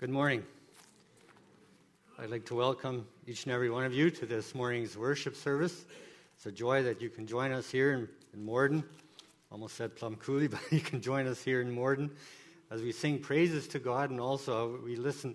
Good morning. I'd like to welcome each and every one of you to this morning's worship service. It's a joy that you can join us here in Morden. Almost said Plum Coulee, but you can join us here in Morden as we sing praises to God, and also we listen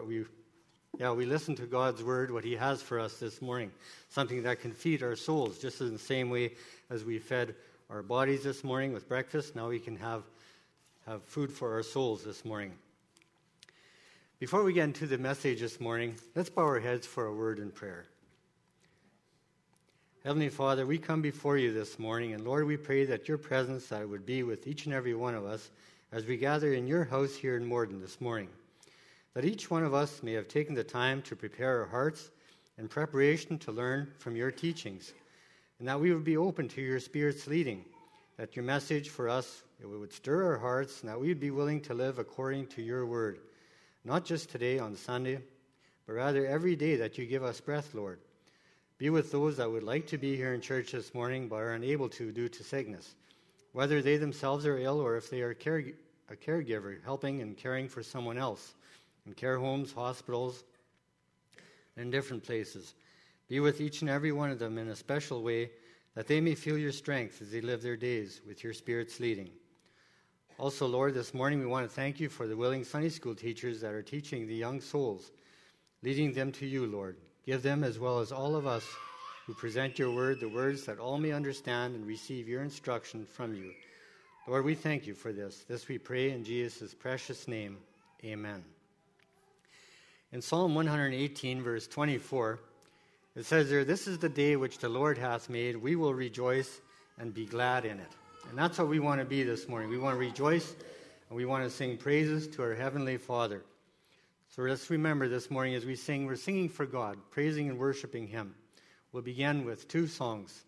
to God's word, what He has for us this morning, something that can feed our souls, just in the same way as we fed our bodies this morning with breakfast. Now we can have food for our souls this morning. Before we get into the message this morning, let's bow our heads for a word in prayer. Heavenly Father, we come before you this morning, and Lord, we pray that your presence that would be with each and every one of us as we gather in your house here in Morden this morning. That each one of us may have taken the time to prepare our hearts in preparation to learn from your teachings, and that we would be open to your Spirit's leading, that your message for us it would stir our hearts, and that we would be willing to live according to your word. Not just today on Sunday, but rather every day that you give us breath, Lord. Be with those that would like to be here in church this morning but are unable to due to sickness, whether they themselves are ill or if they are a caregiver, helping and caring for someone else in care homes, hospitals, and in different places. Be with each and every one of them in a special way that they may feel your strength as they live their days with your Spirit's leading. Also, Lord, this morning we want to thank you for the willing Sunday school teachers that are teaching the young souls, leading them to you, Lord. Give them, as well as all of us who present your word, the words that all may understand and receive your instruction from you. Lord, we thank you for this. This we pray in Jesus' precious name. Amen. In Psalm 118, verse 24, it says there, "This is the day which the Lord hath made. We will rejoice and be glad in it." And that's what we want to be this morning. We want to rejoice, and we want to sing praises to our Heavenly Father. So let's remember this morning as we sing, we're singing for God, praising and worshiping Him. We'll begin with two songs.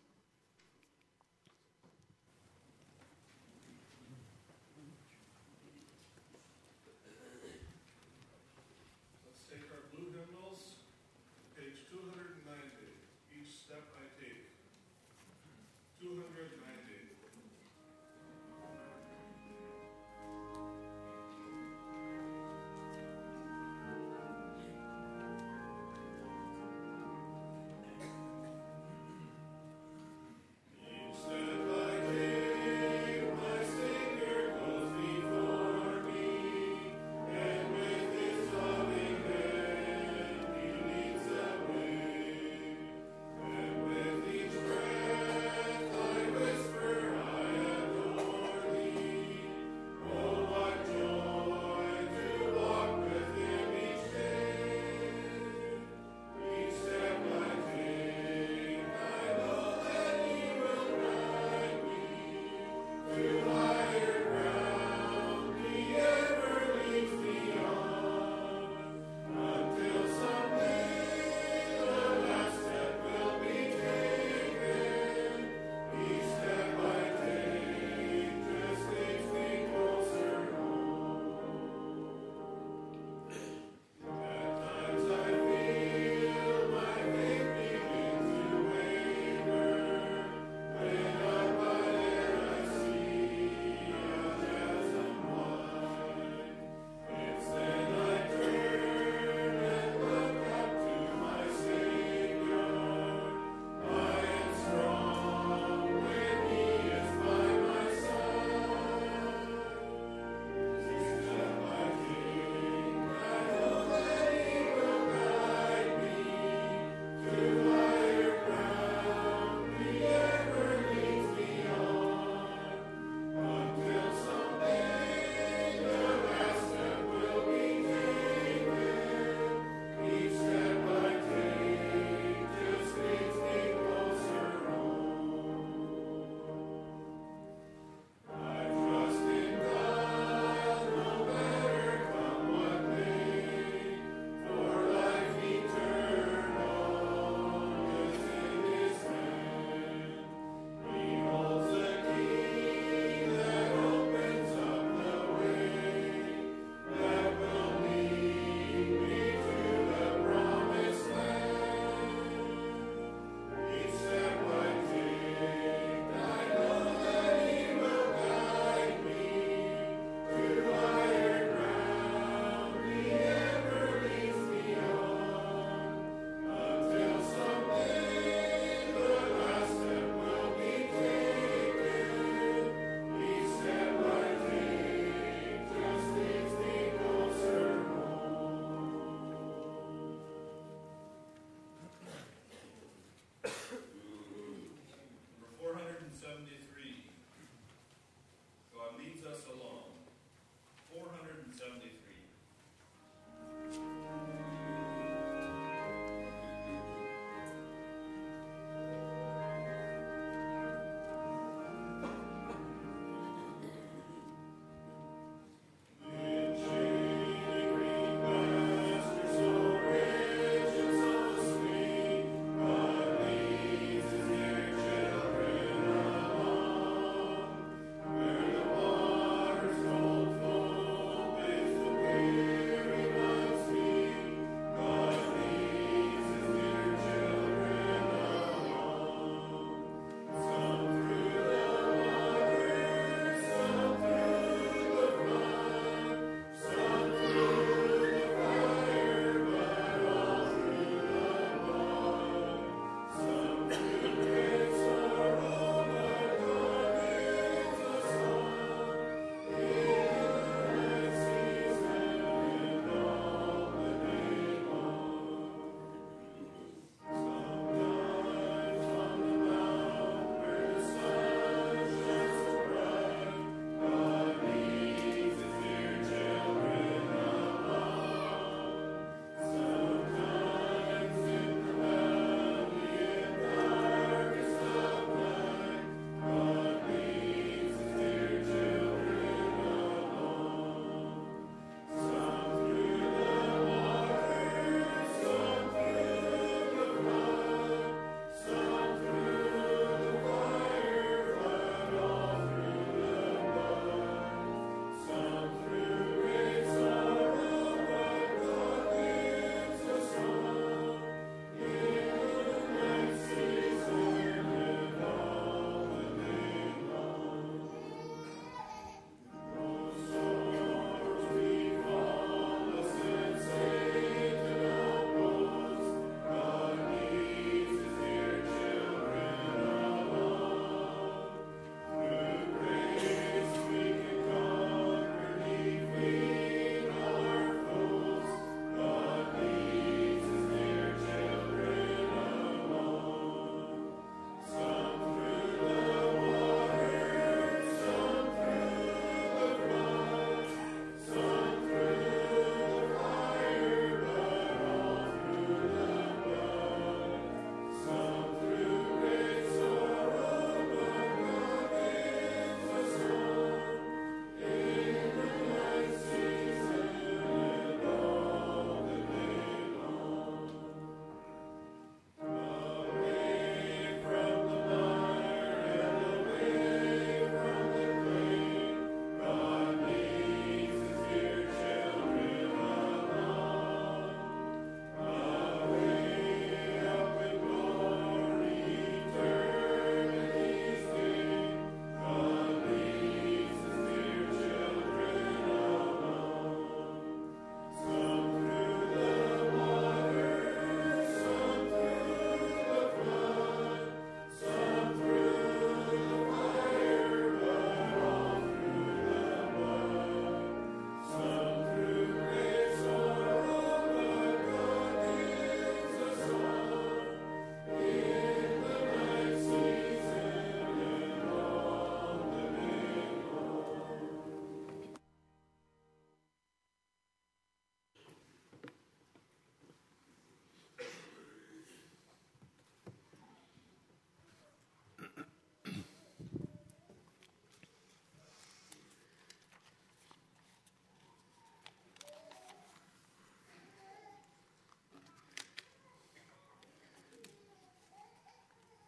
Let's take our blue hymnals, page 290. Each step I take. 290.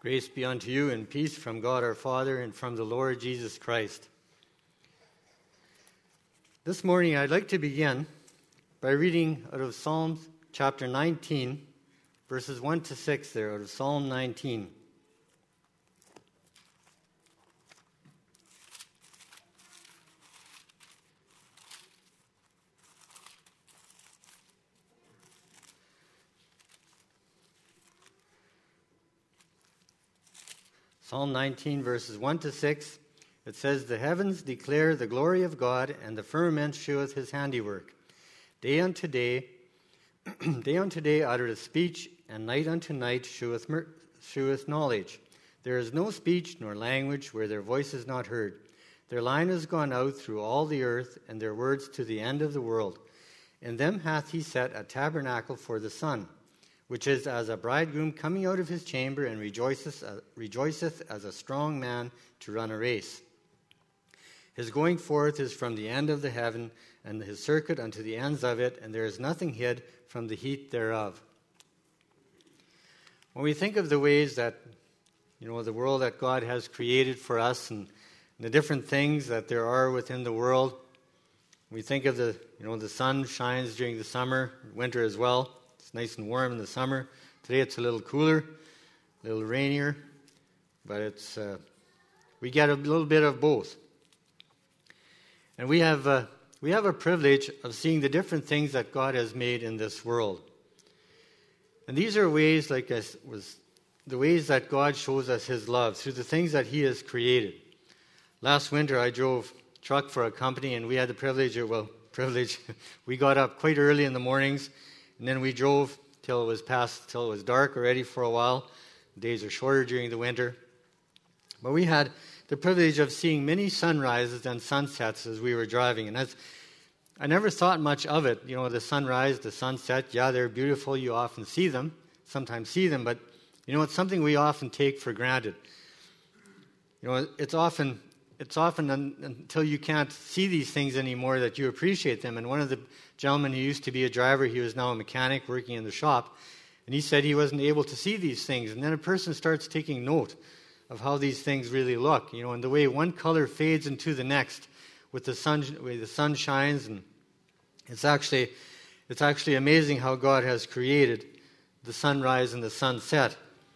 Grace be unto you and peace from God our Father and from the Lord Jesus Christ. This morning I'd like to begin by reading out of Psalms chapter 19, verses 1 to 6 there, out of Psalm 19. Psalm 19, verses 1 to 6, it says, "The heavens declare the glory of God, and the firmament sheweth his handiwork. Day unto day, day unto day uttereth speech, and night unto night sheweth knowledge. There is no speech nor language where their voice is not heard. Their line is gone out through all the earth, and their words to the end of the world. In them hath he set a tabernacle for the sun, which is as a bridegroom coming out of his chamber, and rejoiceth as a strong man to run a race. His going forth is from the end of the heaven, and his circuit unto the ends of it, and there is nothing hid from the heat thereof." When we think of the ways that, the world that God has created for us, and the different things that there are within the world, we think of the sun shines during the summer, winter as well. It's nice and warm in the summer. Today it's a little cooler, a little rainier, but we get a little bit of both. And we have a privilege of seeing the different things that God has made in this world. And these are ways, the ways that God shows us his love, through the things that he has created. Last winter I drove truck for a company, and we had the privilege, we got up quite early in the mornings, and then we drove till it was dark already for a while. The days are shorter during the winter. But we had the privilege of seeing many sunrises and sunsets as we were driving. And I never thought much of it. The sunrise, the sunset, yeah, they're beautiful. You often see them, sometimes see them. But, it's something we often take for granted. It's often until you can't see these things anymore that you appreciate them. And one of the gentlemen who used to be a driver, he was now a mechanic working in the shop, and he said he wasn't able to see these things. And then a person starts taking note of how these things really look, and the way one color fades into the next with the way the sun shines. And it's actually amazing how God has created the sunrise and the sunset.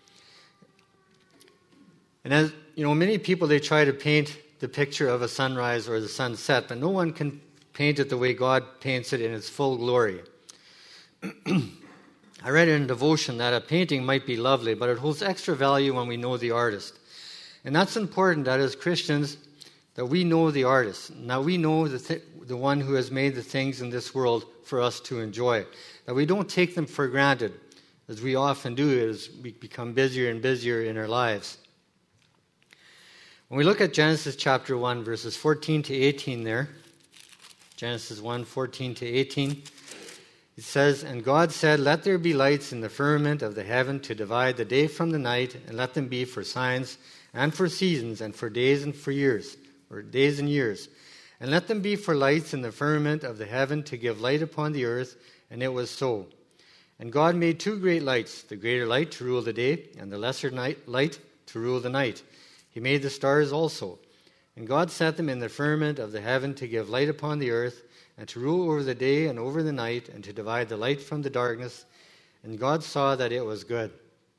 And as many people, they try to paint the picture of a sunrise or the sunset, but no one can paint it the way God paints it in its full glory. I read in a devotion that a painting might be lovely, but it holds extra value when we know the artist. And that's important, that as Christians, that we know the artist. Now we know the one who has made the things in this world for us to enjoy. That we don't take them for granted, as we often do as we become busier and busier in our lives. When we look at Genesis chapter 1, verses 14 to 18 there, Genesis 1, 14 to 18, it says, "And God said, Let there be lights in the firmament of the heaven to divide the day from the night, and let them be for signs and for seasons and for days and for years, or days and years. And let them be for lights in the firmament of the heaven to give light upon the earth. And it was so. And God made two great lights, the greater light to rule the day, and the lesser light to rule the night. He made the stars also. And God set them in the firmament of the heaven to give light upon the earth, and to rule over the day and over the night, and to divide the light from the darkness. And God saw that it was good."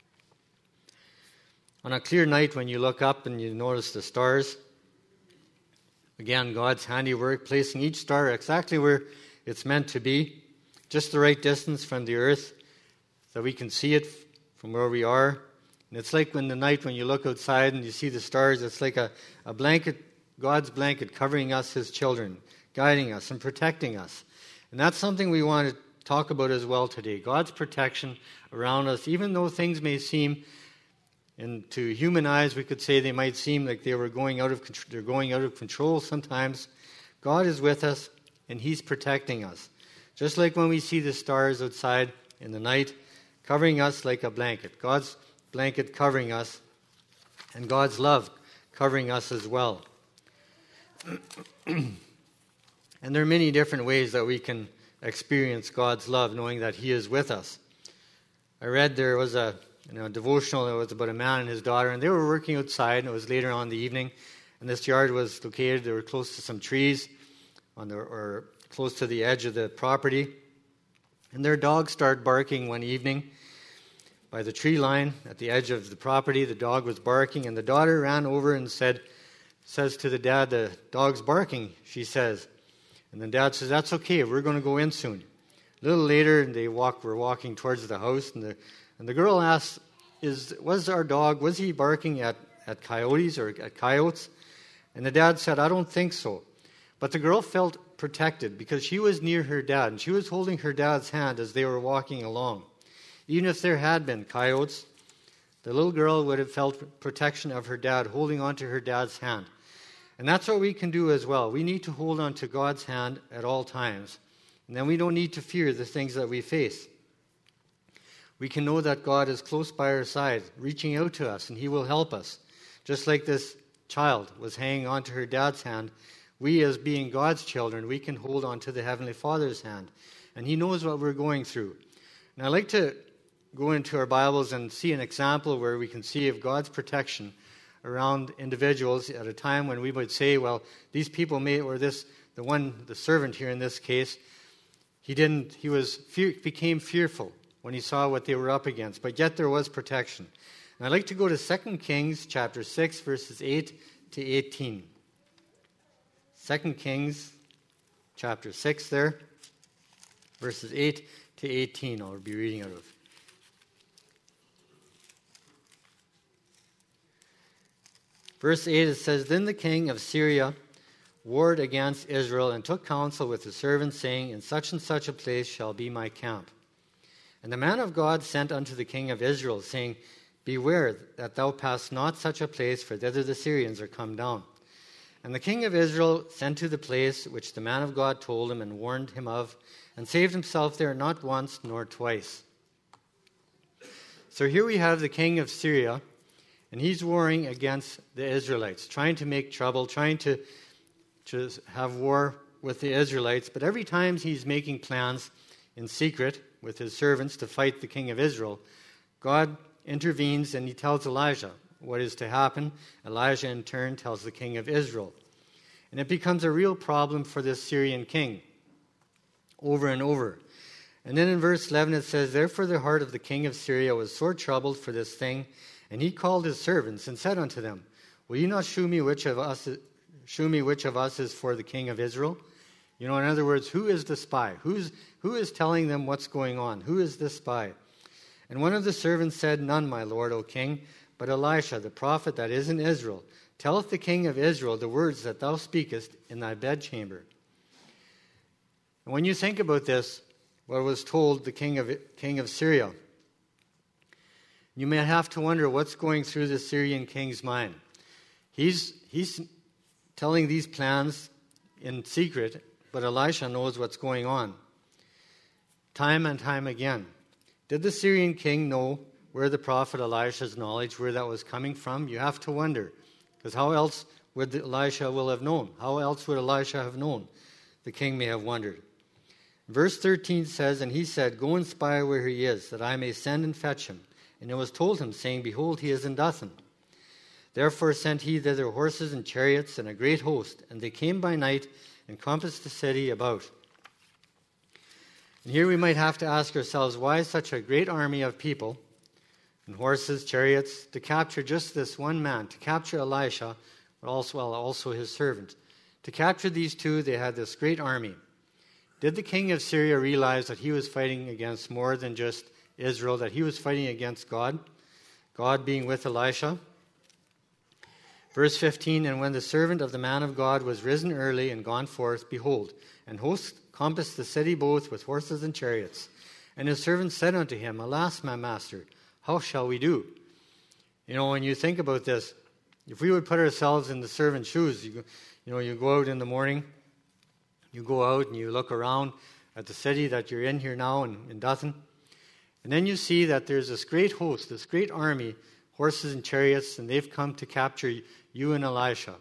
On a clear night, when you look up and you notice the stars, again, God's handiwork, placing each star exactly where it's meant to be, just the right distance from the earth, so we can see it from where we are. And it's like when you look outside and you see the stars, it's like a blanket, God's blanket covering us, his children, guiding us and protecting us. And that's something we want to talk about as well today, God's protection around us. Even though things may seem, and to human eyes we could say they might seem like they're going out of control sometimes, God is with us and he's protecting us. Just like when we see the stars outside in the night, covering us like a blanket. God's blanket covering us, and God's love covering us as well. And there are many different ways that we can experience God's love, knowing that he is with us. I read there was a a devotional that was about a man and his daughter, and they were working outside, and it was later on in the evening, and this yard was located, they were close to some trees, or close to the edge of the property, and their dog started barking one evening by the tree line at the edge of the property. The dog was barking, and the daughter ran over and says to the dad, "The dog's barking," she says. And the dad says, "That's okay, we're going to go in soon." A little later, they were walking towards the house, and the girl asked, was our dog, was he barking at coyotes or at coyotes? And the dad said, "I don't think so." But the girl felt protected because she was near her dad, and she was holding her dad's hand as they were walking along. Even if there had been coyotes, the little girl would have felt protection of her dad, holding onto her dad's hand. And that's what we can do as well. We need to hold on to God's hand at all times. And then we don't need to fear the things that we face. We can know that God is close by our side, reaching out to us, and He will help us. Just like this child was hanging onto her dad's hand, we as being God's children, we can hold on to the Heavenly Father's hand. And He knows what we're going through. And I'd like to go into our Bibles and see an example where we can see of God's protection around individuals at a time when we would say, well, these people the servant here in this case, he became fearful when he saw what they were up against, but yet there was protection. And I'd like to go to 2 Kings chapter 6, verses 8 to 18. 2 Kings chapter 6 there, verses 8 to 18, I'll be reading out of. Verse 8, it says, "Then the king of Syria warred against Israel and took counsel with his servants, saying, In such and such a place shall be my camp. And the man of God sent unto the king of Israel, saying, Beware that thou pass not such a place, for thither the Syrians are come down. And the king of Israel sent to the place which the man of God told him and warned him of, and saved himself there not once nor twice." So here we have the king of Syria, and he's warring against the Israelites, trying to make trouble, trying to have war with the Israelites. But every time he's making plans in secret with his servants to fight the king of Israel, God intervenes and he tells Elijah what is to happen. Elijah in turn tells the king of Israel. And it becomes a real problem for this Syrian king over and over. And then in verse 11 it says, "Therefore the heart of the king of Syria was sore troubled for this thing, and he called his servants and said unto them, Will you not shew me which of us is for the king of Israel?" In other words, who is the spy? Who is telling them what's going on? Who is this spy? And one of the servants said, "None, my lord, O king, but Elisha, the prophet that is in Israel, telleth the king of Israel the words that thou speakest in thy bedchamber." And when you think about this, what was told the king of Syria, you may have to wonder what's going through the Syrian king's mind. He's telling these plans in secret, but Elisha knows what's going on. Time and time again. Did the Syrian king know where the prophet Elisha's knowledge, where that was coming from? You have to wonder. Because how else would Elisha will have known? How else would Elisha have known? The king may have wondered. Verse 13 says, "And he said, Go and spy where he is, that I may send and fetch him. And it was told him, saying, Behold, he is in Dothan. Therefore sent he thither horses and chariots and a great host, and they came by night and compassed the city about." And here we might have to ask ourselves, why such a great army of people and horses, chariots, to capture just this one man, to capture Elisha, but also his servant. To capture these two, they had this great army. Did the king of Syria realize that he was fighting against more than just Israel, that he was fighting against God, God being with Elisha? Verse 15, "And when the servant of the man of God was risen early and gone forth, behold, and hosts compassed the city both with horses and chariots. And his servant said unto him, Alas, my master, how shall we do?" When you think about this, if we would put ourselves in the servant's shoes, you go out in the morning, you go out and you look around at the city that you're in here now in Dothan, and then you see that there's this great host, this great army, horses and chariots, and they've come to capture you and Elisha.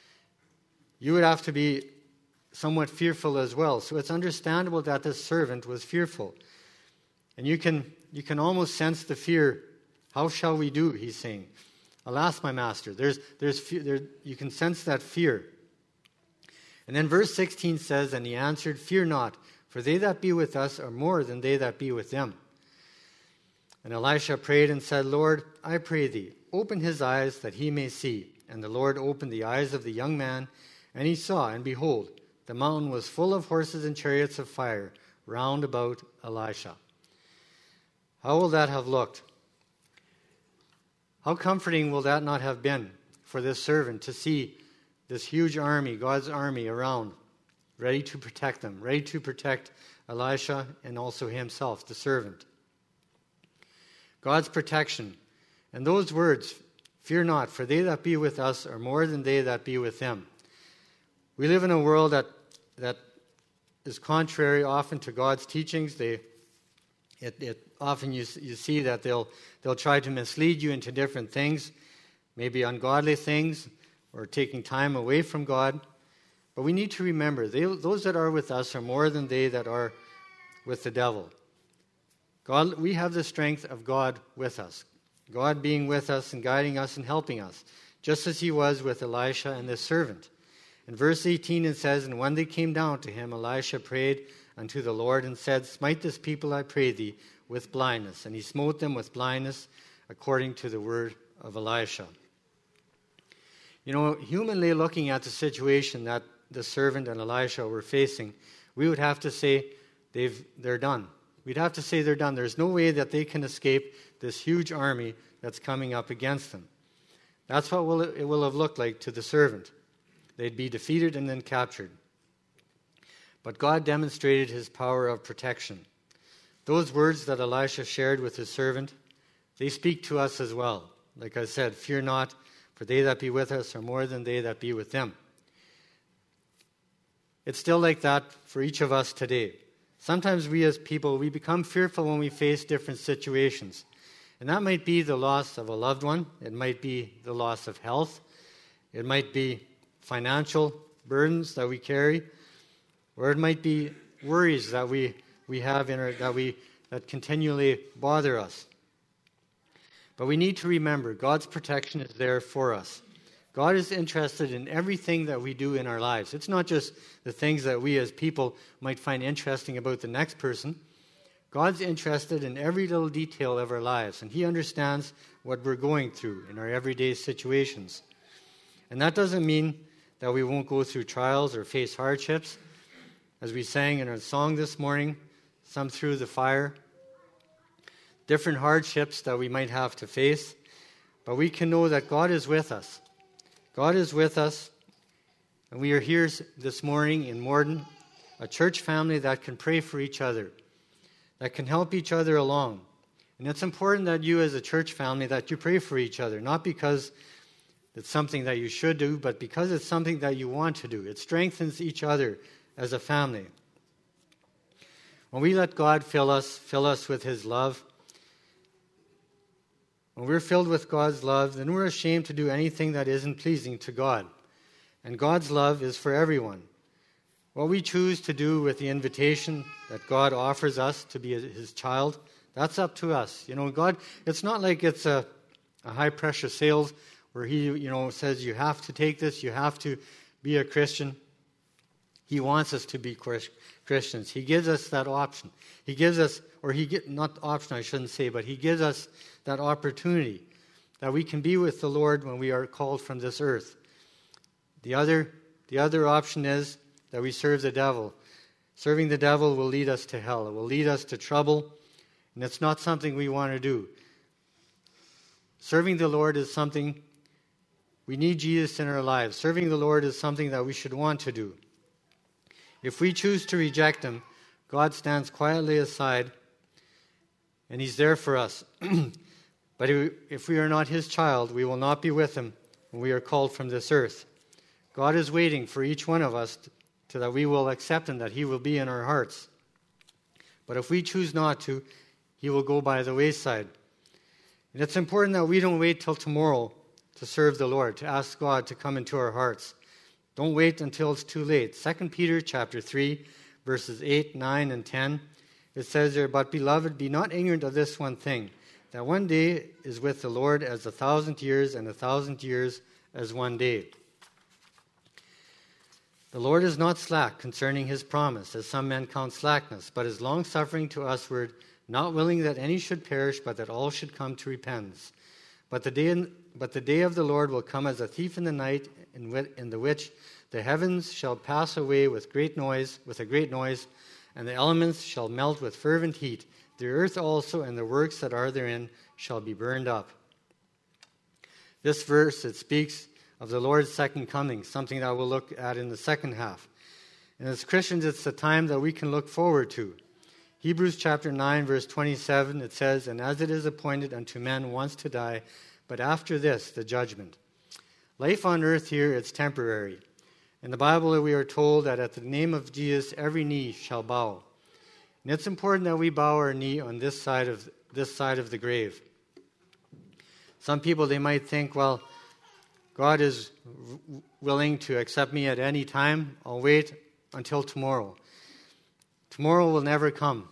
You would have to be somewhat fearful as well. So it's understandable that this servant was fearful. And you can almost sense the fear How shall we do? He's saying. Alas, my master. You can sense that fear. And then verse 16 says, and he answered, fear not, for they that be with us are more than they that be with them. And Elisha prayed and said, Lord, I pray thee, open his eyes that he may see. And the Lord opened the eyes of the young man, and he saw, and behold, the mountain was full of horses and chariots of fire round about Elisha. How will that have looked? How comforting will that not have been for this servant to see this huge army, God's army, around, ready to protect them, ready to protect Elisha and also himself, the servant. God's protection. And those words, fear not, for they that be with us are more than they that be with them. We live in a world that is contrary often to God's teachings. Often you see that they'll try to mislead you into different things, maybe ungodly things, or taking time away from God. But we need to remember, those that are with us are more than they that are with the devil. God, we have the strength of God with us. God being with us and guiding us and helping us, just as he was with Elisha and this servant. In verse 18 it says, and when they came down to him, Elisha prayed unto the Lord and said, smite this people, I pray thee, with blindness. And he smote them with blindness according to the word of Elisha. You know, humanly looking at the situation that the servant and Elisha were facing, we would have to say they're done. We'd have to say they're done. There's no way that they can escape this huge army that's coming up against them. That's what it will have looked like to the servant. They'd be defeated and then captured. But God demonstrated his power of protection. Those words that Elisha shared with his servant, they speak to us as well. Like I said, fear not, for they that be with us are more than they that be with them. It's still like that for each of us today. Sometimes we as people, we become fearful when we face different situations. And that might be the loss of a loved one. It might be the loss of health. It might be financial burdens that we carry. Or it might be worries that we have that continually bother us. But we need to remember, God's protection is there for us. God is interested in everything that we do in our lives. It's not just the things that we as people might find interesting about the next person. God's interested in every little detail of our lives, and he understands what we're going through in our everyday situations. And that doesn't mean that we won't go through trials or face hardships. As we sang in our song this morning, some through the fire, different hardships that we might have to face, but we can know that God is with us. God is with us, and we are here this morning in Morden, a church family that can pray for each other, that can help each other along. And it's important that you as a church family, that you pray for each other, not because it's something that you should do, but because it's something that you want to do. It strengthens each other as a family. When we let God fill us with his love, when we're filled with God's love, then we're ashamed to do anything that isn't pleasing to God. And God's love is for everyone. What we choose to do with the invitation that God offers us to be his child, that's up to us. You know, God, it's not like it's a high-pressure sales where he, says you have to take this, you have to be a Christian. He wants us to be Christians. He gives us that option. He gives us, not option, I shouldn't say, but he gives us that opportunity that we can be with the Lord when we are called from this earth. The other option is that we serve the devil. Serving the devil will lead us to hell. It will lead us to trouble, and it's not something we want to do. Serving the Lord is something, we need Jesus in our lives. Serving the Lord is something that we should want to do. If we choose to reject him, God stands quietly aside, and he's there for us. But if we are not his child, we will not be with him when we are called from this earth. God is waiting for each one of us to that we will accept him, that he will be in our hearts. But if we choose not to, he will go by the wayside. And it's important that we don't wait till tomorrow to serve the Lord, to ask God to come into our hearts. Don't wait until it's too late. 2 Peter chapter 3, verses 8, 9, and 10, it says there, but beloved, be not ignorant of this one thing, that one day is with the Lord as 1,000 years, and 1,000 years as one day. The Lord is not slack concerning his promise, as some men count slackness, but is longsuffering to usward, not willing that any should perish, but that all should come to repentance. But the day of the Lord will come as a thief in the night, in the which the heavens shall pass away with a great noise, and the elements shall melt with fervent heat. The earth also and the works that are therein shall be burned up. This verse, it speaks of the Lord's second coming, something that we'll look at in the second half. And as Christians, it's the time that we can look forward to. Hebrews chapter 9, verse 27, it says, "And as it is appointed unto men once to die, but after this, the judgment." Life on earth here, it's temporary. In the Bible, we are told that at the name of Jesus, every knee shall bow. And it's important that we bow our knee on this side of the grave. Some people, they might think, well, God is willing to accept me at any time. I'll wait until tomorrow. Tomorrow will never come.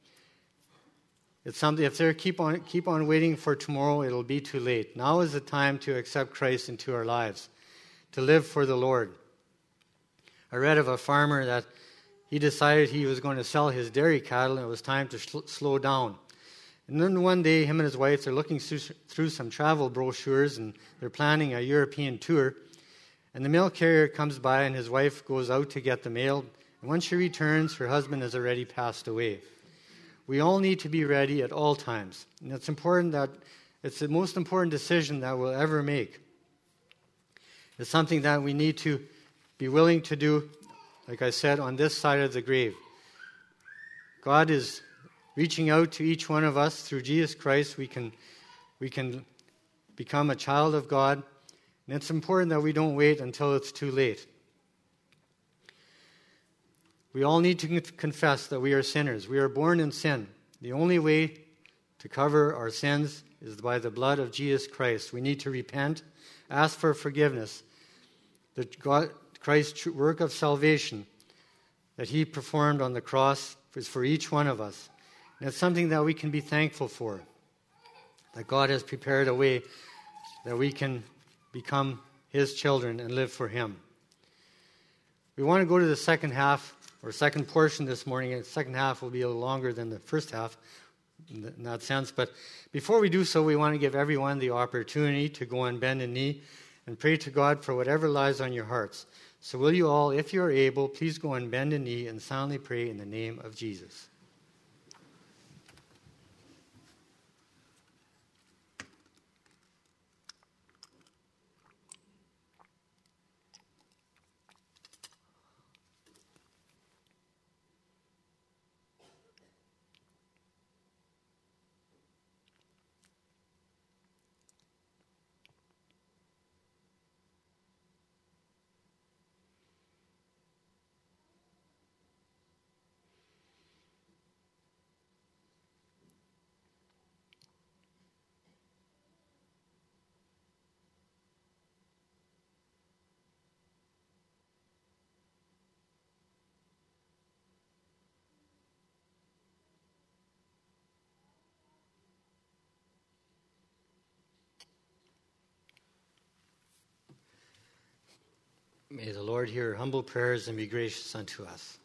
It's something. If they keep on waiting for tomorrow, it'll be too late. Now is the time to accept Christ into our lives, to live for the Lord. I read of a farmer that he decided he was going to sell his dairy cattle, and it was time to slow down. And then one day, him and his wife, they're looking through some travel brochures, and they're planning a European tour. And the mail carrier comes by, and his wife goes out to get the mail. And when she returns, her husband has already passed away. We all need to be ready at all times. And it's important that it's the most important decision that we'll ever make. It's something that we need to be willing to do, like I said, on this side of the grave. God is reaching out to each one of us through Jesus Christ. We can become a child of God. And it's important that we don't wait until it's too late. We all need to confess that we are sinners. We are born in sin. The only way to cover our sins is by the blood of Jesus Christ. We need to repent, ask for forgiveness. Christ's work of salvation that he performed on the cross is for each one of us. And it's something that we can be thankful for, that God has prepared a way that we can become his children and live for him. We want to go to the second half, or second portion this morning. And the second half will be a little longer than the first half in that sense. But before we do so, we want to give everyone the opportunity to go and bend a knee and pray to God for whatever lies on your hearts. So will you all, if you're able, please go and bend a knee and soundly pray in the name of Jesus. May the Lord hear humble prayers and be gracious unto us.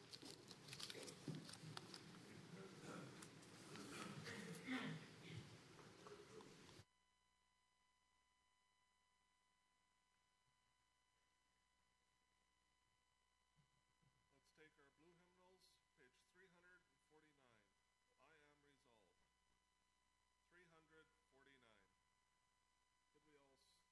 Let's take our blue hymnals, page 349. I am resolved. 349. Could we all stand?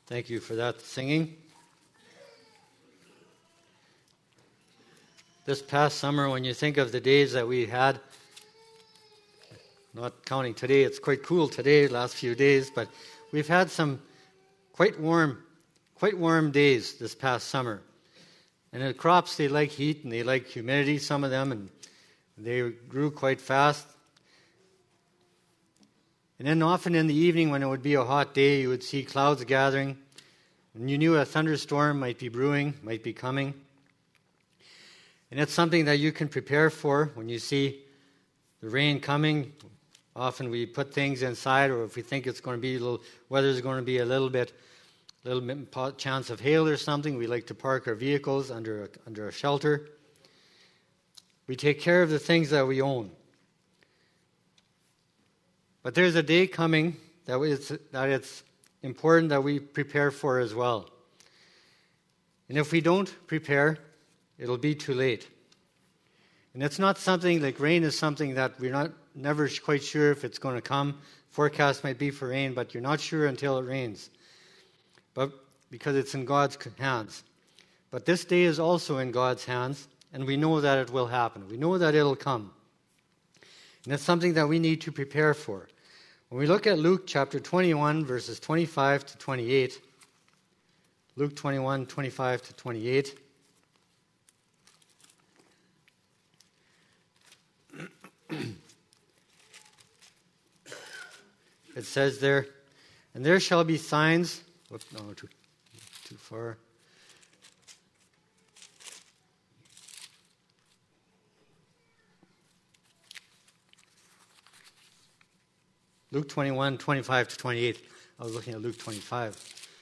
Thank you for that singing. This past summer, when you think of the days that we had, not counting today, it's quite cool today, last few days, but we've had some quite warm days this past summer. And the crops, they like heat and they like humidity, some of them, and they grew quite fast. And then often in the evening when it would be a hot day, you would see clouds gathering, and you knew a thunderstorm might be brewing, might be coming. And it's something that you can prepare for when you see the rain coming. Often we put things inside, or if we think it's going to be weather's going to be a little bit chance of hail or something, we like to park our vehicles under a shelter. We take care of the things that we own. But there's a day coming that it's important that we prepare for as well. And if we don't prepare, it'll be too late. And it's not something like rain is something that we're never quite sure if it's going to come. Forecast might be for rain, but you're not sure until it rains. But because it's in God's hands. But this day is also in God's hands, and we know that it will happen. We know that it'll come. And it's something that we need to prepare for. When we look at Luke chapter 21, verses 25 to 28, Luke 21, 25 to 28, it says there, and there shall be signs. Whoops, no, too far. Luke 21, 25 to 28. I was looking at Luke 25.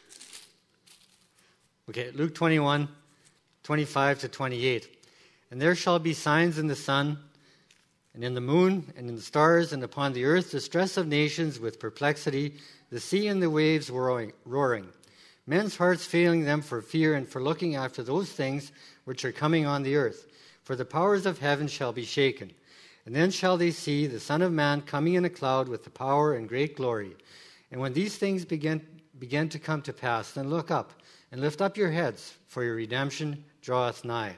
Okay, Luke 21, 25 to 28. And there shall be signs in the sun, and in the moon, and in the stars, and upon the earth distress of nations with perplexity, the sea and the waves roaring. Men's hearts failing them for fear and for looking after those things which are coming on the earth. For the powers of heaven shall be shaken. And then shall they see the Son of Man coming in a cloud with the power and great glory. And when these things begin to come to pass, then look up, and lift up your heads, for your redemption draweth nigh.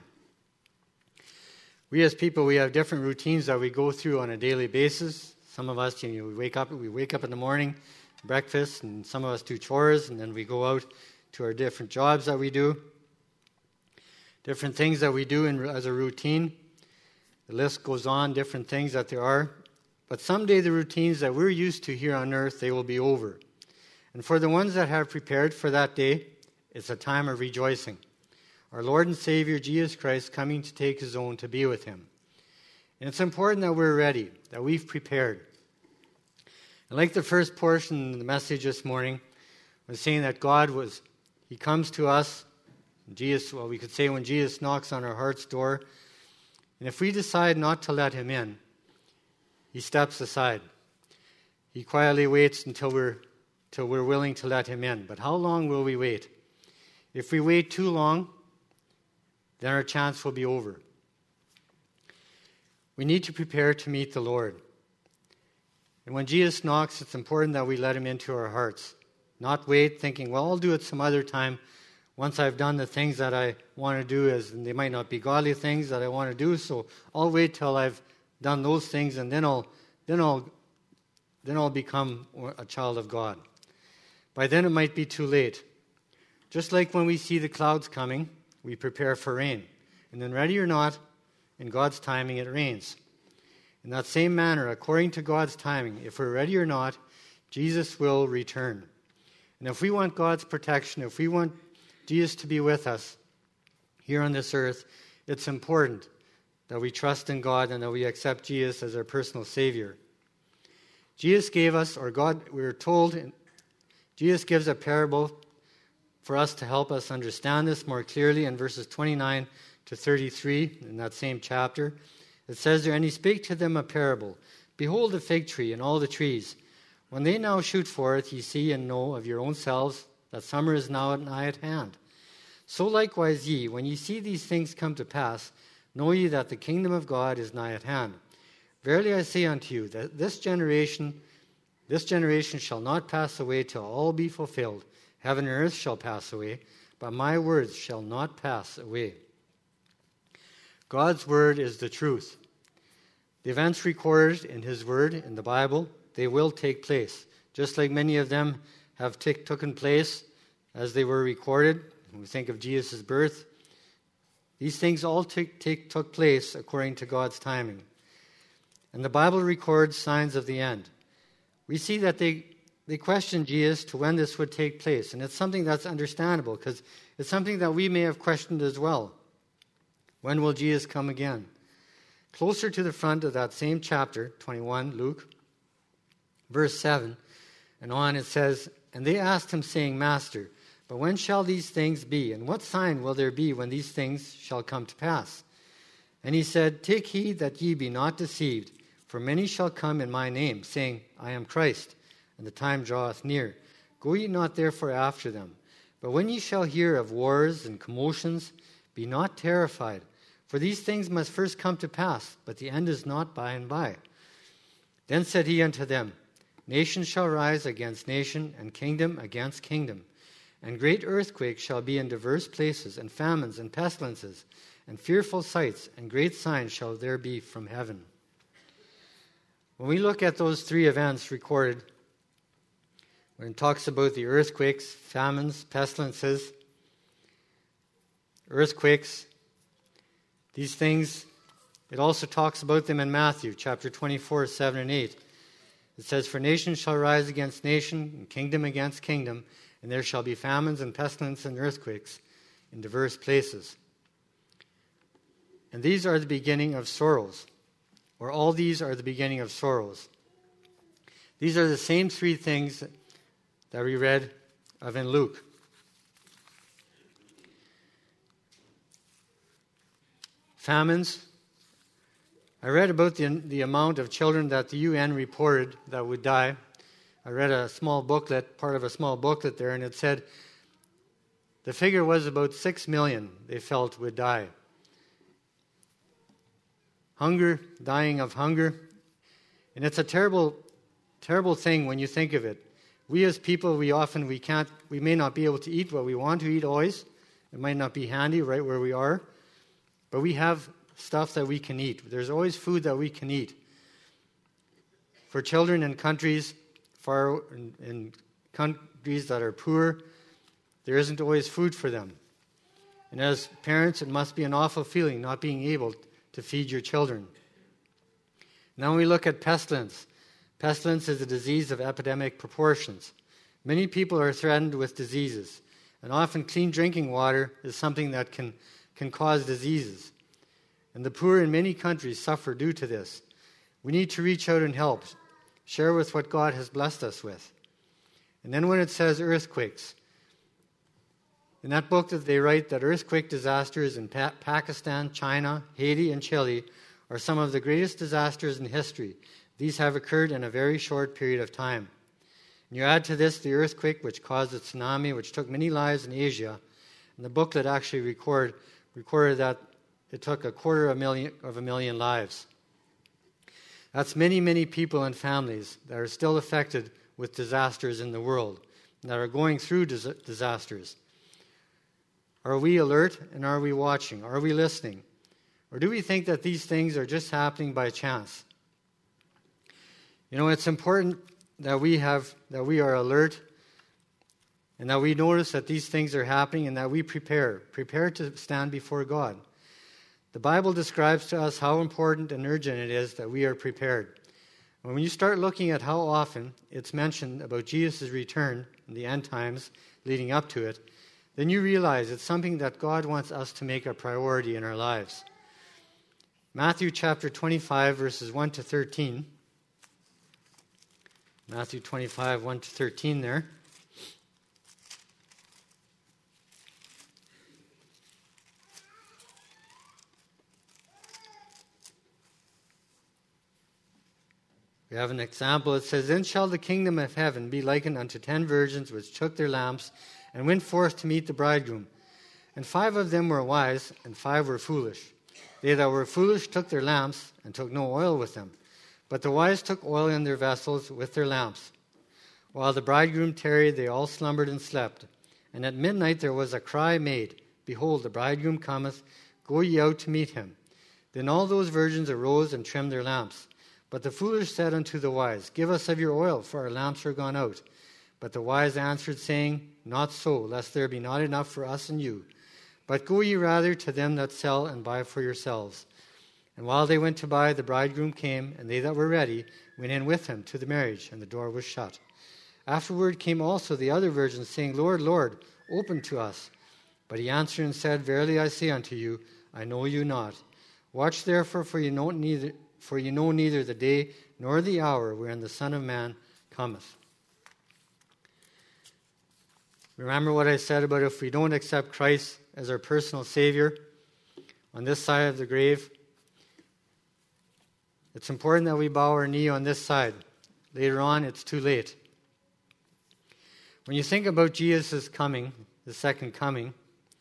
We as people, we have different routines that we go through on a daily basis. Some of us, we wake up in the morning, breakfast, and some of us do chores, and then we go out to our different jobs that we do. Different things that we do as a routine. The list goes on, different things that there are. But someday the routines that we're used to here on earth, they will be over. And for the ones that have prepared for that day, it's a time of rejoicing. Our Lord and Savior, Jesus Christ, coming to take his own to be with him. And it's important that we're ready, that we've prepared. And like the first portion of the message this morning, was saying that he comes to us, we could say when Jesus knocks on our heart's door, and if we decide not to let him in, he steps aside. He quietly waits until we're willing to let him in. But how long will we wait? If we wait too long, then our chance will be over. We need to prepare to meet the Lord. And when Jesus knocks, it's important that we let him into our hearts. Not wait thinking, well, I'll do it some other time once I've done the things that I want to do, and they might not be godly things that I want to do, so I'll wait till I've done those things, and then I'll become a child of God. By then it might be too late. Just like when we see the clouds coming, we prepare for rain. And then ready or not, in God's timing it rains. In that same manner, according to God's timing, if we're ready or not, Jesus will return. And if we want God's protection, if we want Jesus to be with us here on this earth, it's important that we trust in God and that we accept Jesus as our personal Savior. Jesus gave us, or God, we were told, Jesus gives a parable for us to help us understand this more clearly in verses 29 to 33 in that same chapter. It says there, and he spake to them a parable. Behold the fig tree and all the trees. When they now shoot forth, ye see and know of your own selves that summer is now nigh at hand. So likewise ye, when ye see these things come to pass, know ye that the kingdom of God is nigh at hand. Verily I say unto you, that this generation shall not pass away till all be fulfilled. Heaven and earth shall pass away, but my words shall not pass away. God's word is the truth. The events recorded in his word in the Bible, they will take place. Just like many of them have taken place as they were recorded. When we think of Jesus' birth, these things all took place according to God's timing. And the Bible records signs of the end. We see that they questioned Jesus to when this would take place. And it's something that's understandable because it's something that we may have questioned as well. When will Jesus come again? Closer to the front of that same chapter, 21, Luke, verse 7 and on, it says, "And they asked him, saying, Master, but when shall these things be? And what sign will there be when these things shall come to pass? And he said, Take heed that ye be not deceived, for many shall come in my name, saying, I am Christ, and the time draweth near. Go ye not therefore after them. But when ye shall hear of wars and commotions, be not terrified, for these things must first come to pass, but the end is not by and by. Then said he unto them, Nation shall rise against nation, and kingdom against kingdom. And great earthquakes shall be in diverse places, and famines and pestilences, and fearful sights, and great signs shall there be from heaven." When we look at those three events recorded, when it talks about the earthquakes, famines, pestilences, earthquakes, these things, it also talks about them in Matthew chapter 24, 7 and 8. It says, "For nation shall rise against nation, and kingdom against kingdom, and there shall be famines and pestilence and earthquakes in diverse places. And these are the beginning of sorrows," or all these are the beginning of sorrows. These are the same three things that we read of in Luke. Famines. I read about the amount of children that the UN reported that would die. I read a small booklet, part of a small booklet there, and it said the figure was about 6 million they felt would die. Hunger, dying of hunger. And it's a terrible, terrible thing when you think of it. We as people, we may not be able to eat what we want to eat always. It might not be handy right where we are. But we have stuff that we can eat. There's always food that we can eat. For children in countries in countries that are poor, there isn't always food for them. And as parents, it must be an awful feeling not being able to feed your children. Now when we look at pestilence. Pestilence is a disease of epidemic proportions. Many people are threatened with diseases, and often clean drinking water is something that can cause diseases. And the poor in many countries suffer due to this. We need to reach out and help, share with what God has blessed us with. And then when it says earthquakes, in that book that they write that earthquake disasters in Pakistan, China, Haiti, and Chile are some of the greatest disasters in history. These have occurred in a very short period of time. And you add to this the earthquake which caused a tsunami which took many lives in Asia. And the booklet actually recorded that it took 250,000 lives. That's many, many people and families that are still affected with disasters in the world, that are going through disasters. Are we alert and are we watching? Are we listening? Or do we think that these things are just happening by chance? You know, it's important that we are alert and that we notice that these things are happening and that we prepare to stand before God. The Bible describes to us how important and urgent it is that we are prepared. When you start looking at how often it's mentioned about Jesus' return in the end times leading up to it, then you realize it's something that God wants us to make a priority in our lives. Matthew chapter 25, verses 1 to 13. Matthew 25, 1 to 13 there. We have an example. It says, "Then shall the kingdom of heaven be likened unto 10 virgins which took their lamps and went forth to meet the bridegroom. And 5 of them were wise, and 5 were foolish. They that were foolish took their lamps, and took no oil with them. But the wise took oil in their vessels with their lamps. While the bridegroom tarried, they all slumbered and slept. And at midnight there was a cry made, Behold, the bridegroom cometh, go ye out to meet him. Then all those virgins arose and trimmed their lamps. But the foolish said unto the wise, Give us of your oil, for our lamps are gone out. But the wise answered, saying, Not so, lest there be not enough for us and you. But go ye rather to them that sell, and buy for yourselves. And while they went to buy, the bridegroom came, and they that were ready went in with him to the marriage, and the door was shut. Afterward came also the other virgins, saying, Lord, Lord, open to us. But he answered and said, Verily I say unto you, I know you not. Watch therefore, for you know neither the day nor the hour wherein the Son of Man cometh. Remember what I said about if we don't accept Christ as our personal Savior on this side of the grave, it's important that we bow our knee on this side. Later on, it's too late. When you think about Jesus' coming, the second coming,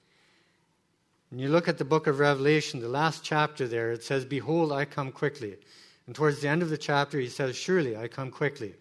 and you look at the book of Revelation, the last chapter there, it says, Behold, I come quickly. And towards the end of the chapter, he says, Surely I come quickly.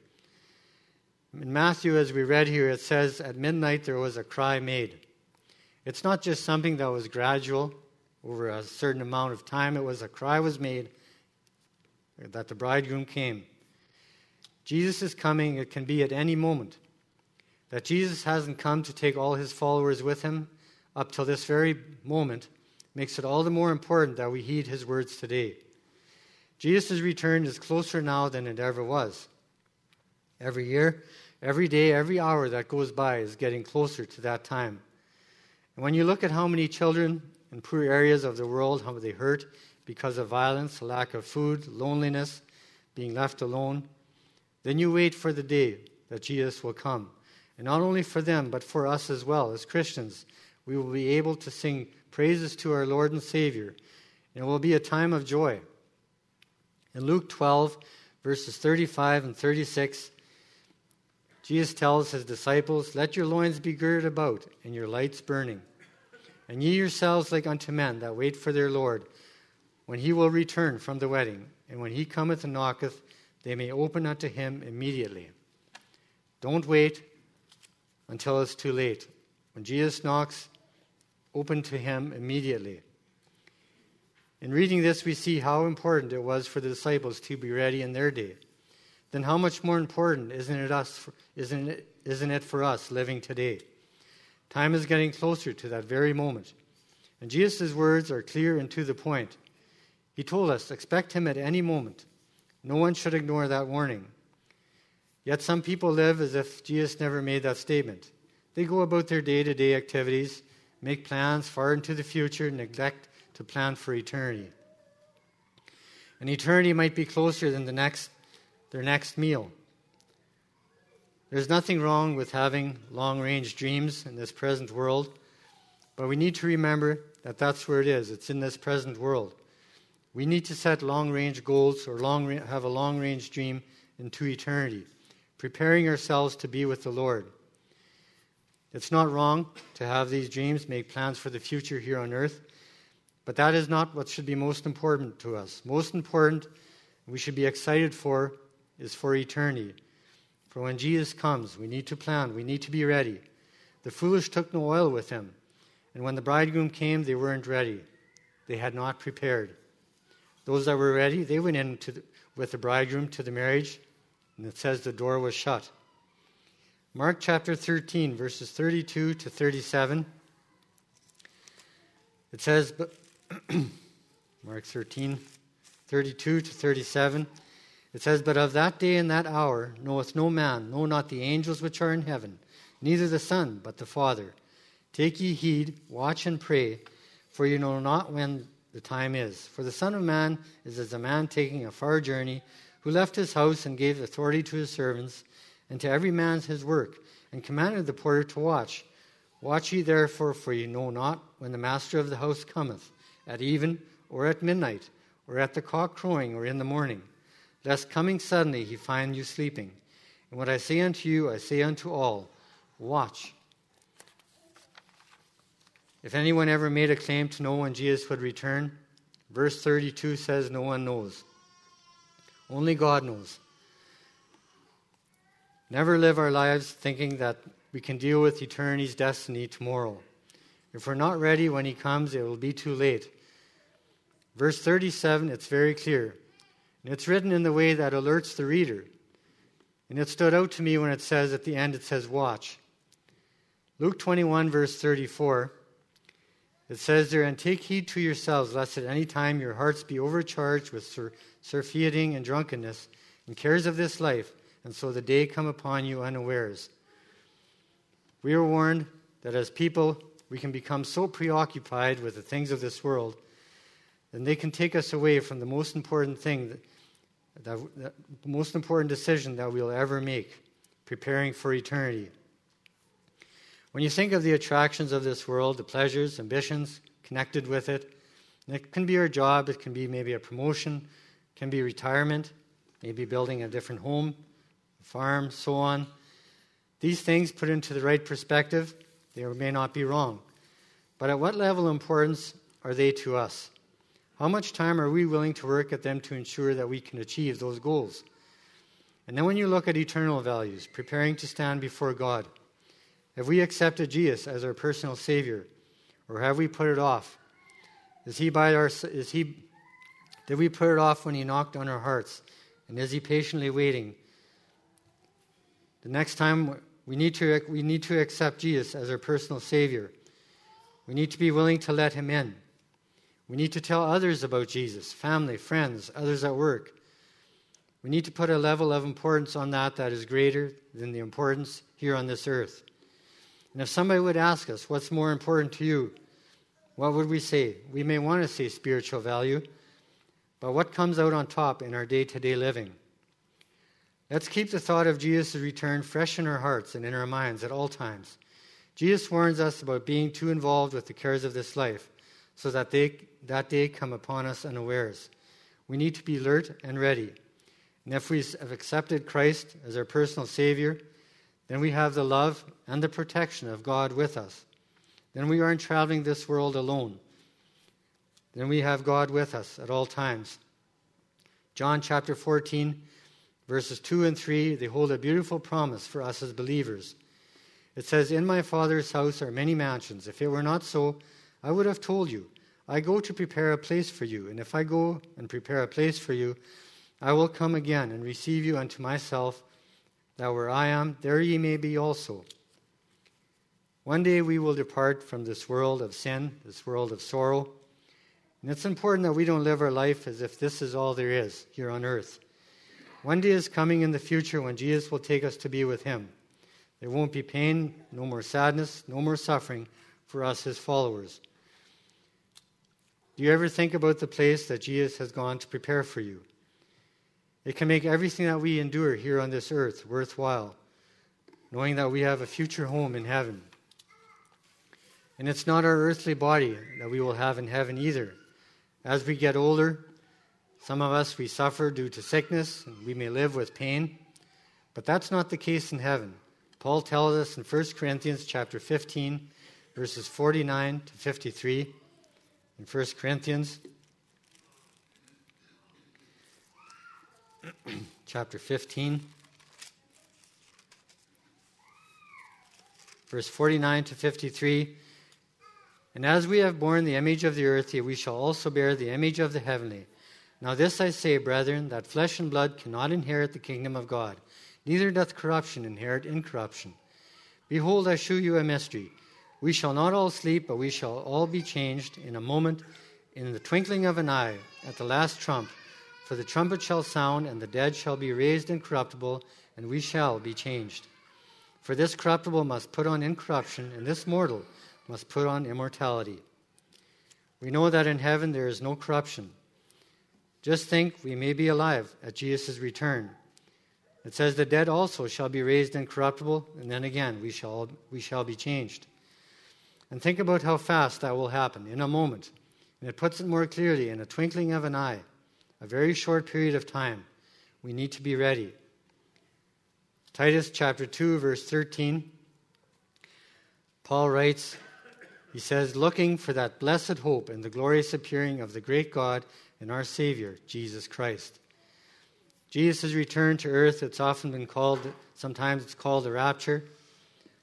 In Matthew, as we read here, it says, At midnight there was a cry made. It's not just something that was gradual over a certain amount of time. It was a cry was made that the bridegroom came. Jesus is coming. It can be at any moment. That Jesus hasn't come to take all his followers with him up till this very moment makes it all the more important that we heed his words today. Jesus' return is closer now than it ever was. Every year, every day, every hour that goes by is getting closer to that time. And when you look at how many children in poor areas of the world, how they hurt because of violence, lack of food, loneliness, being left alone, then you wait for the day that Jesus will come. And not only for them, but for us as well. As Christians, we will be able to sing praises to our Lord and Savior. And it will be a time of joy. In Luke 12, verses 35 and 36, Jesus tells his disciples, Let your loins be girded about, and your lights burning. And ye yourselves like unto men that wait for their Lord, when he will return from the wedding. And when he cometh and knocketh, they may open unto him immediately. Don't wait until it's too late. When Jesus knocks, open to him immediately. In reading this, we see how important it was for the disciples to be ready in their day. Then how much more important isn't it for us living today? Time is getting closer to that very moment. And Jesus' words are clear and to the point. He told us, expect him at any moment. No one should ignore that warning. Yet some people live as if Jesus never made that statement. They go about their day-to-day activities, make plans far into the future, neglect to plan for eternity. And eternity might be closer than their next meal. There's nothing wrong with having long-range dreams in this present world, but we need to remember that that's where it is. It's in this present world. We need to set long-range goals or have a long-range dream into eternity, preparing ourselves to be with the Lord. It's not wrong to have these dreams, make plans for the future here on earth, but that is not what should be most important to us. Most important, we should be excited for, is for eternity. For when Jesus comes, we need to plan, we need to be ready. The foolish took no oil with him, and when the bridegroom came, they weren't ready. They had not prepared. Those that were ready, they went in with the bridegroom to the marriage, and it says the door was shut. Mark chapter 13, verses 32 to 37. It says, Mark 13, 32 to 37. It says, But of that day and that hour knoweth no man, no, not the angels which are in heaven, neither the Son, but the Father. Take ye heed, watch and pray, for you know not when the time is. For the Son of Man is as a man taking a far journey, who left his house and gave authority to his servants, and to every man his work, and commanded the porter to watch. Watch ye therefore, for ye know not when the master of the house cometh, at even, or at midnight, or at the cock crowing, or in the morning, lest coming suddenly he find you sleeping. And what I say unto you, I say unto all, watch. If anyone ever made a claim to know when Jesus would return, verse 32 says no one knows. Only God knows. Never live our lives thinking that we can deal with eternity's destiny tomorrow. If we're not ready when he comes, it will be too late. Verse 37, it's very clear. And it's written in the way that alerts the reader. And it stood out to me when it says at the end, it says, watch. Luke 21, verse 34, it says there, and take heed to yourselves, lest at any time your hearts be overcharged with surfeiting and drunkenness, and cares of this life, and so the day come upon you unawares. We are warned that as people, we can become so preoccupied with the things of this world, and they can take us away from the most important thing, the most important decision that we'll ever make, preparing for eternity. When you think of the attractions of this world, the pleasures, ambitions connected with it, and it can be our job, it can be maybe a promotion, it can be retirement, maybe building a different home, a farm, so on. These things put into the right perspective, they may not be wrong. But at what level of importance are they to us? How much time are we willing to work at them to ensure that we can achieve those goals? And then when you look at eternal values, preparing to stand before God, have we accepted Jesus as our personal Savior, or have we put it off? Did we put it off when he knocked on our hearts? And is he patiently waiting? The next time we need to accept Jesus as our personal Savior. We need to be willing to let him in. We need to tell others about Jesus, family, friends, others at work. We need to put a level of importance on that is greater than the importance here on this earth. And if somebody would ask us, what's more important to you? What would we say? We may want to say spiritual value, but what comes out on top in our day-to-day living? Let's keep the thought of Jesus' return fresh in our hearts and in our minds at all times. Jesus warns us about being too involved with the cares of this life so that that day come upon us unawares. We need to be alert and ready. And if we have accepted Christ as our personal Savior, then we have the love and the protection of God with us. Then we aren't traveling this world alone. Then we have God with us at all times. John chapter 14, verses 2 and 3, they hold a beautiful promise for us as believers. It says, in my Father's house are many mansions. If it were not so, I would have told you. I go to prepare a place for you. And if I go and prepare a place for you, I will come again and receive you unto myself, that where I am, there ye may be also. One day we will depart from this world of sin, this world of sorrow. And it's important that we don't live our life as if this is all there is here on earth. One day is coming in the future when Jesus will take us to be with him. There won't be pain, no more sadness, no more suffering for us, his followers. Do you ever think about the place that Jesus has gone to prepare for you? It can make everything that we endure here on this earth worthwhile, knowing that we have a future home in heaven. And it's not our earthly body that we will have in heaven either. As we get older, some of us, we suffer due to sickness, and we may live with pain, but that's not the case in heaven. Paul tells us in 1 Corinthians chapter 15, verses 49 to 53, in 1 Corinthians chapter 15, verse 49 to 53, and as we have borne the image of the earthly, we shall also bear the image of the heavenly. Now this I say, brethren, that flesh and blood cannot inherit the kingdom of God, neither doth corruption inherit incorruption. Behold, I shew you a mystery. We shall not all sleep, but we shall all be changed in a moment, in the twinkling of an eye, at the last trump. For the trumpet shall sound, and the dead shall be raised incorruptible, and we shall be changed. For this corruptible must put on incorruption, and this mortal must put on immortality. We know that in heaven there is no corruption. Just think, we may be alive at Jesus' return. It says the dead also shall be raised incorruptible, and then again we shall be changed. And think about how fast that will happen, in a moment. And it puts it more clearly, in a twinkling of an eye, a very short period of time. We need to be ready. Titus chapter 2, verse 13, Paul writes, he says, looking for that blessed hope and the glorious appearing of the great God and our Savior, Jesus Christ. Jesus' return to earth, it's often been called, sometimes it's called the rapture.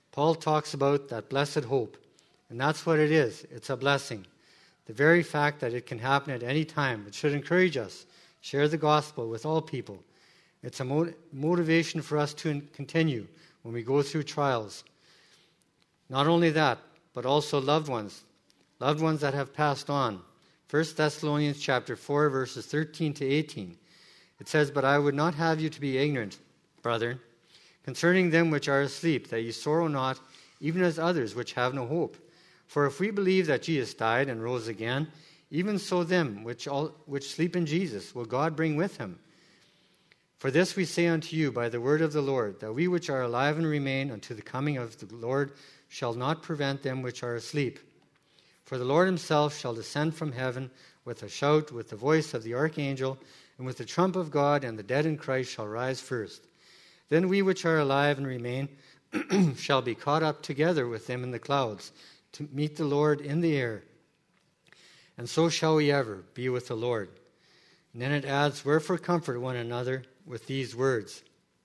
Paul talks about that blessed hope, and that's what it is. It's a blessing. The very fact that it can happen at any time, it should encourage us. Share the gospel with all people. It's a motivation for us to continue when we go through trials. Not only that, but also loved ones that have passed on. 1 Thessalonians chapter 4, verses 13 to 18. It says, "But I would not have you to be ignorant, brethren, concerning them which are asleep, that ye sorrow not, even as others which have no hope. For if we believe that Jesus died and rose again, even so them which sleep in Jesus will God bring with him. For this we say unto you by the word of the Lord, that we which are alive and remain unto the coming of the Lord shall not prevent them which are asleep. For the Lord himself shall descend from heaven with a shout, with the voice of the archangel, and with the trump of God, and the dead in Christ shall rise first. Then we which are alive and remain shall be caught up together with them in the clouds, to meet the Lord in the air. And so shall we ever be with the Lord." And then it adds, "Wherefore comfort one another with these words."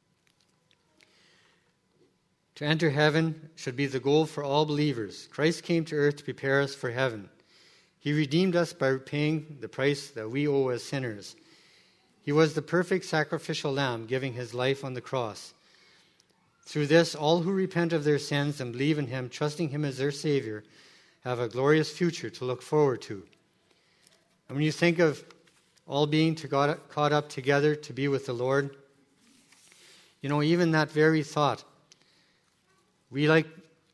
To enter heaven should be the goal for all believers. Christ came to earth to prepare us for heaven. He redeemed us by paying the price that we owe as sinners. He was the perfect sacrificial lamb, giving his life on the cross. Through this, all who repent of their sins and believe in him, trusting him as their Savior, have a glorious future to look forward to. And when you think of all being caught up together to be with the Lord, even that very thought, we like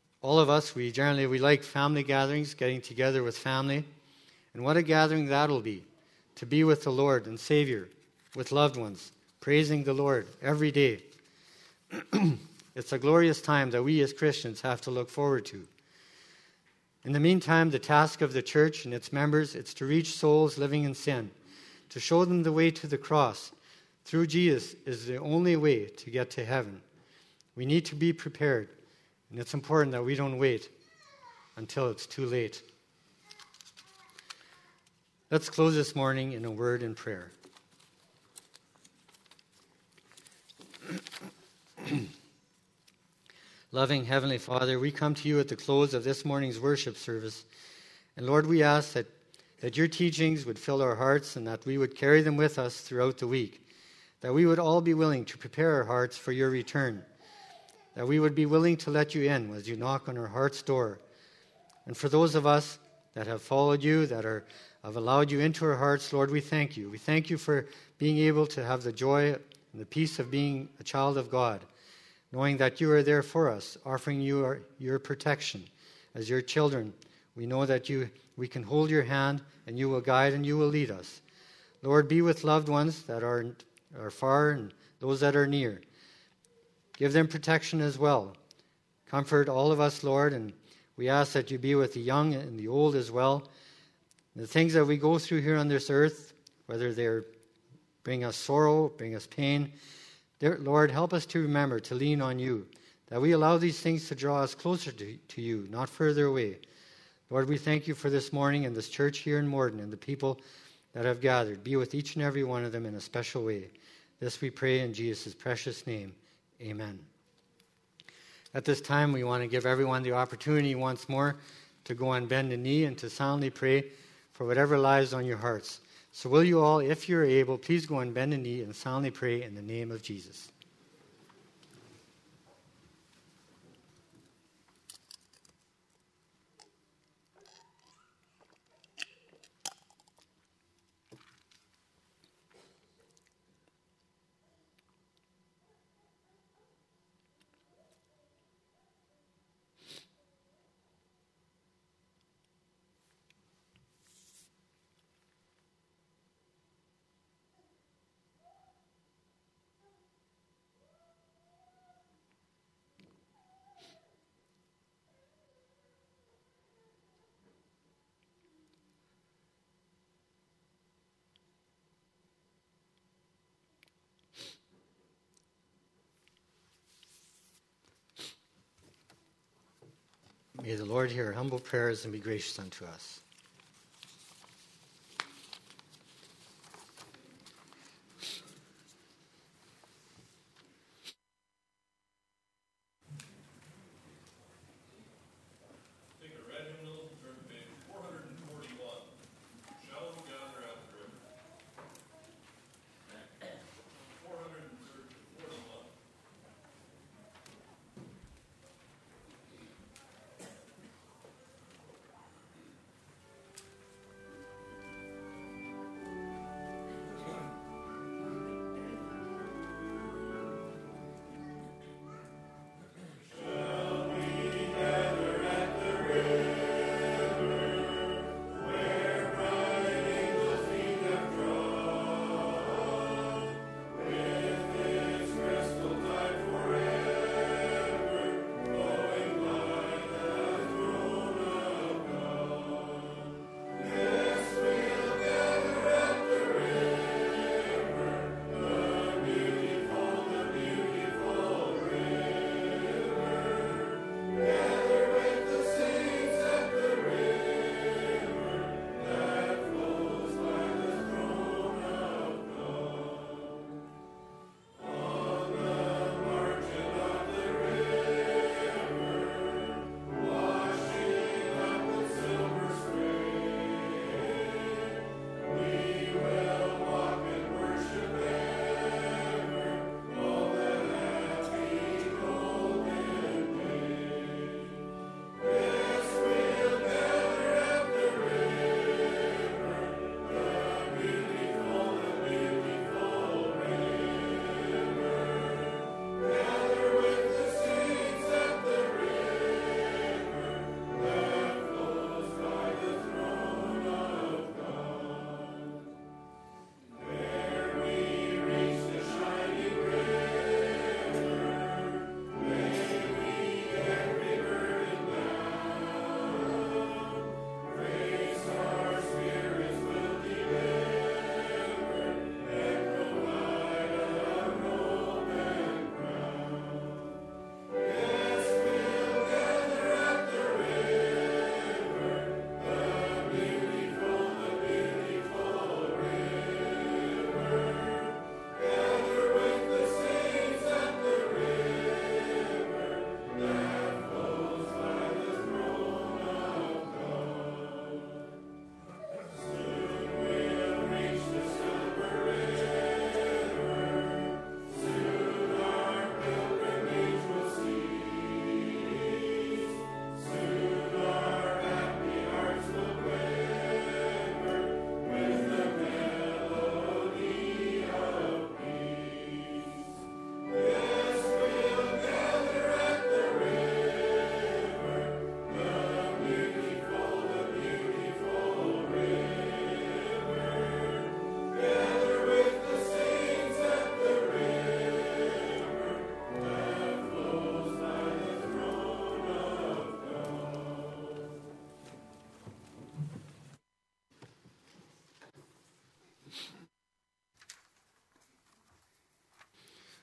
family gatherings, getting together with family. And what a gathering that'll be, to be with the Lord and Savior, with loved ones, praising the Lord every day. It's a glorious time that we as Christians have to look forward to. In the meantime, the task of the church and its members, it's to reach souls living in sin, to show them the way to the cross. Through Jesus is the only way to get to heaven. We need to be prepared, and it's important that we don't wait until it's too late. Let's close this morning in a word in prayer. Loving Heavenly Father, we come to you at the close of this morning's worship service. And Lord, we ask that your teachings would fill our hearts and that we would carry them with us throughout the week. That we would all be willing to prepare our hearts for your return. That we would be willing to let you in as you knock on our heart's door. And for those of us that have followed you, that have allowed you into our hearts, Lord, we thank you. We thank you for being able to have the joy and the peace of being a child of God, knowing that you are there for us, offering you your protection as your children. We know that we can hold your hand and you will guide and you will lead us. Lord, be with loved ones that are far and those that are near. Give them protection as well. Comfort all of us, Lord, and we ask that you be with the young and the old as well. The things that we go through here on this earth, whether they bring us sorrow, bring us pain, Lord, help us to remember to lean on you, that we allow these things to draw us closer to you, not further away. Lord, we thank you for this morning and this church here in Morden and the people that have gathered. Be with each and every one of them in a special way. This we pray in Jesus' precious name. Amen. At this time, we want to give everyone the opportunity once more to go on bend the knee and to soundly pray for whatever lies on your hearts. So will you all, if you're able, please go and bend the knee and soundly pray in the name of Jesus. May the Lord hear our humble prayers and be gracious unto us.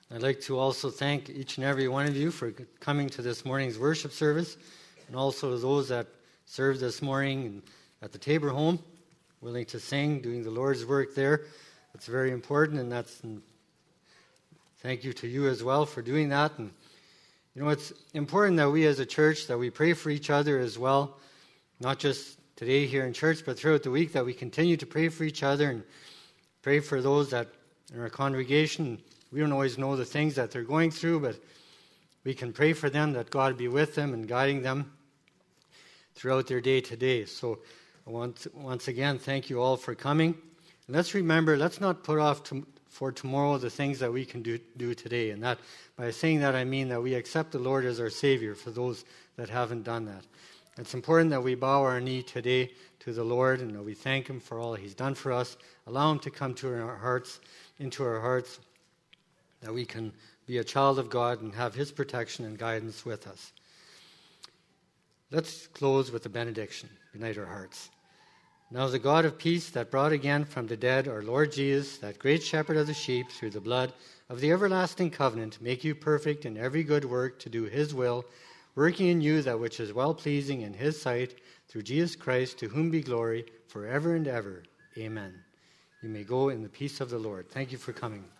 I'd like to also thank each and every one of you for coming to this morning's worship service, and also those that served this morning at the Tabor home, willing to sing, doing the Lord's work there. It's very important, and thank you to you as well for doing that. And it's important that we as a church, that we pray for each other as well, not just today here in church, but throughout the week, that we continue to pray for each other and pray for those that in our congregation. We don't always know the things that they're going through, but we can pray for them, that God be with them and guiding them throughout their day to day. So I want to, once again, thank you all for coming. And let's remember, let's not put off for tomorrow the things that we can do today. And that, by saying that, I mean that we accept the Lord as our Savior for those that haven't done that. It's important that we bow our knee today to the Lord and that we thank Him for all He's done for us. Allow Him to come to our hearts, into our hearts, that we can be a child of God and have His protection and guidance with us. Let's close with a benediction. Unite our hearts. Now the God of peace that brought again from the dead our Lord Jesus, that great shepherd of the sheep, through the blood of the everlasting covenant, make you perfect in every good work to do His will, working in you that which is well-pleasing in His sight, through Jesus Christ, to whom be glory forever and ever. Amen. You may go in the peace of the Lord. Thank you for coming.